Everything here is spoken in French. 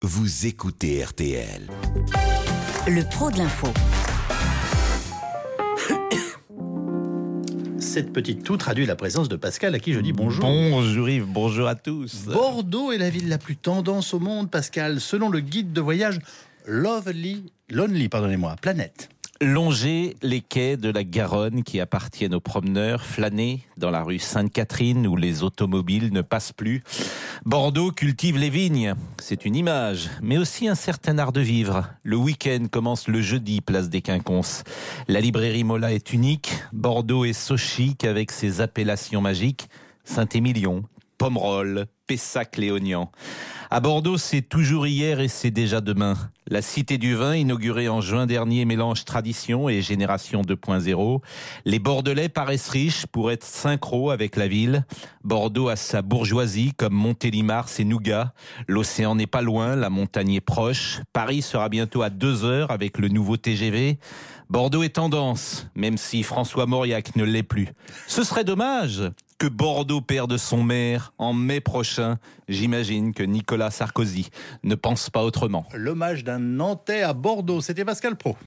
Vous écoutez RTL. Le pro de l'info. Cette petite toux traduit la présence de Pascal, à qui je dis bonjour. Bonjour Yves, bonjour à tous. Bordeaux est la ville la plus tendance au monde, Pascal, selon le guide de voyage Lonely Planet. Longer les quais de la Garonne qui appartiennent aux promeneurs, flâner dans la rue Sainte-Catherine où les automobiles ne passent plus. Bordeaux cultive les vignes, c'est une image, mais aussi un certain art de vivre. Le week-end commence le jeudi, place des Quinconces. La librairie Mola est unique, Bordeaux est so chic avec ses appellations magiques. Saint-Émilion, Pomerol, Pessac-Léognan. À Bordeaux, c'est toujours hier et c'est déjà demain. La Cité du Vin, inaugurée en juin dernier, mélange tradition et génération 2.0. Les Bordelais paraissent riches pour être synchro avec la ville. Bordeaux a sa bourgeoisie, comme Montélimar, ses nougats. L'océan n'est pas loin, la montagne est proche. Paris sera bientôt à 2 heures avec le nouveau TGV. Bordeaux est tendance, même si François Mauriac ne l'est plus. Ce serait dommage que Bordeaux perde son maire en mai prochain. J'imagine que Nicolas Sarkozy ne pense pas autrement. L'hommage d'un Nantais à Bordeaux, c'était Pascal Pro.